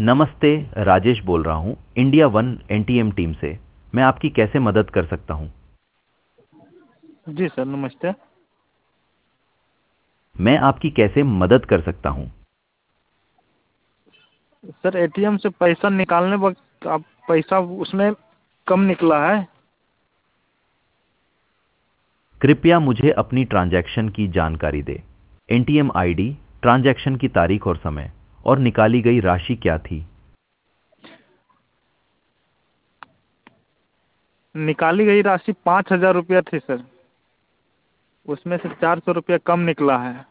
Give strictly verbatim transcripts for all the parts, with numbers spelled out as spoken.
नमस्ते, राजेश बोल रहा हूँ इंडिया वन एनटीएम टीम से। मैं आपकी कैसे मदद कर सकता हूँ? जी सर, नमस्ते। मैं आपकी कैसे मदद कर सकता हूँ? सर, एटीएम से पैसा निकालने वक्त आप पैसा उसमें कम निकला है। कृपया मुझे अपनी ट्रांजैक्शन की जानकारी दें। एनटीएम आईडी, ट्रांजैक्शन की तारीख और समय, और निकाली गई राशि क्या थी? निकाली गई राशि पाँच हजार रुपया थी सर। उसमें से चार सौ रुपया कम निकला है।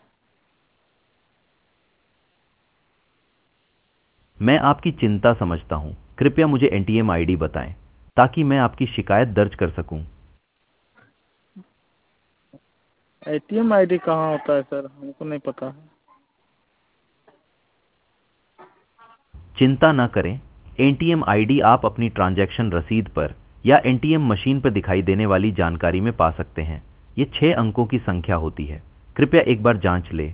मैं आपकी चिंता समझता हूँ। कृपया मुझे एनटीएम आईडी बताएं ताकि मैं आपकी शिकायत दर्ज कर सकूं। एटीएम आईडी कहाँ होता है सर? हमको नहीं पता है। चिंता न करें, एटीएम आईडी आप अपनी ट्रांजैक्शन रसीद पर या एटीएम मशीन पर दिखाई देने वाली जानकारी में पा सकते हैं। ये छह अंकों की संख्या होती है। कृपया एक बार जांच लें।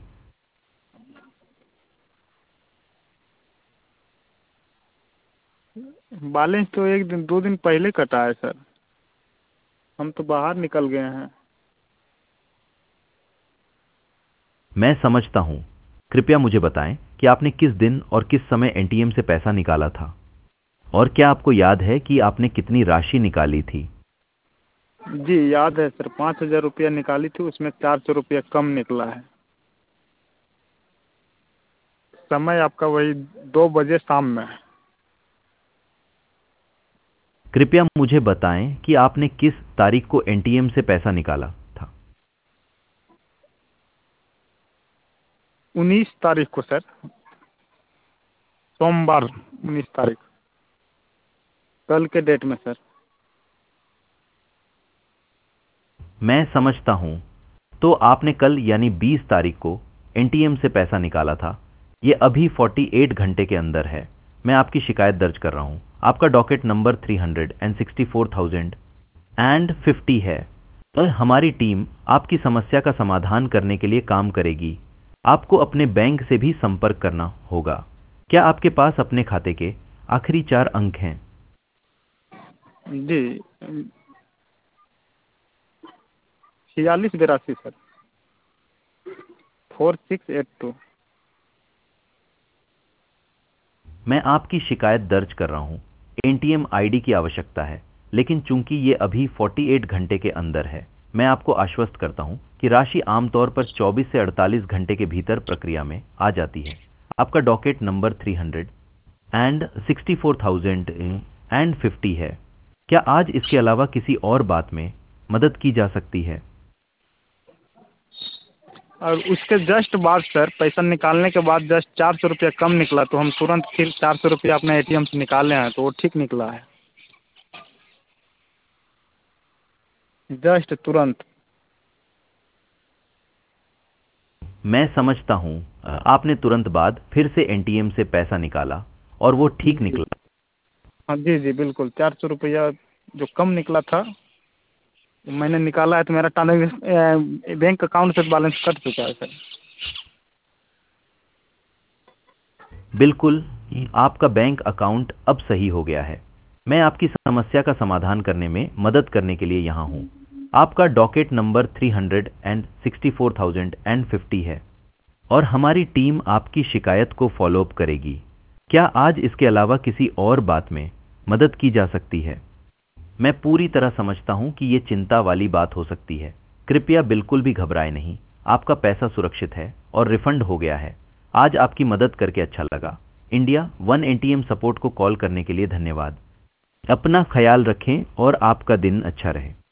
बैलेंस तो एक दिन दो दिन पहले कटा है सर। हम तो बाहर निकल गए हैं। मैं समझता हूँ। कृपया मुझे बताएं कि आपने किस दिन और किस समय एटीएम से पैसा निकाला था, और क्या आपको याद है कि आपने कितनी राशि निकाली थी? जी याद है सर, पाँच हजार रुपया निकाली थी, उसमें चार सौ रुपया कम निकला है। समय आपका वही दो बजे शाम में है। कृपया मुझे बताएं कि आपने किस तारीख को एटीएम से पैसा निकाला था? उन्नीस तारीख को सर। सोमवार, उन्नीस तारीख, कल के डेट में सर। मैं समझता हूँ। तो आपने कल यानी बीस तारीख को एटीएम से पैसा निकाला था। ये अभी अड़तालीस घंटे के अंदर है। मैं आपकी शिकायत दर्ज कर रहा हूँ। आपका docket number three hundred and sixty four thousand and fifty है। तो हमारी टीम आपकी समस्या का समाधान करने के लिए काम करेगी। आपको अपने बैंक से भी संपर्क करना होगा। क्या आपके पास अपने खाते के आखिरी चार अंक हैं? जी, छियालीस बिरासी sir, four six eight two. मैं आपकी शिकायत दर्ज कर रहा हूँ। एटीएम आईडी की आवश्यकता है, लेकिन चूंकि ये अभी अड़तालीस घंटे के अंदर है, मैं आपको आश्वस्त करता हूँ कि राशि आमतौर पर चौबीस से अड़तालीस घंटे के भीतर प्रक्रिया में आ जाती है। आपका docket number three hundred and sixty four thousand and fifty है। क्या आज इसके अलावा किसी और बात में मदद की जा सकती है? और उसके जस्ट बाद सर, पैसा निकालने के बाद जस्ट चार सौ रुपया कम निकला, तो हम तुरंत फिर चार सौ रुपया अपने एटीएम से निकाले हैं, तो वो ठीक निकला है जस्ट तुरंत। मैं समझता हूँ। आपने तुरंत बाद फिर से एटीएम से पैसा निकाला और वो ठीक जी, निकला। हाँ जी जी बिल्कुल, चार सौ रुपया जो कम निकला था मैंने निकाला है, तो मेरा ट्रांजेक्शन बैंक अकाउंट से बैलेंस कट चुका है सर। बिल्कुल, आपका बैंक अकाउंट अब सही हो गया है। मैं आपकी समस्या का समाधान करने में मदद करने के लिए यहाँ हूँ। आपका docket number three hundred and sixty four thousand and fifty है, और हमारी टीम आपकी शिकायत को फॉलोअप करेगी। क्या आज इसके अलावा किसी और बात में मदद की जा सकती है? मैं पूरी तरह समझता हूँ कि ये चिंता वाली बात हो सकती है। कृपया बिल्कुल भी घबराएं नहीं। आपका पैसा सुरक्षित है और रिफंड हो गया है। आज आपकी मदद करके अच्छा लगा। इंडिया वन एटीएम सपोर्ट को कॉल करने के लिए धन्यवाद। अपना ख्याल रखें और आपका दिन अच्छा रहे।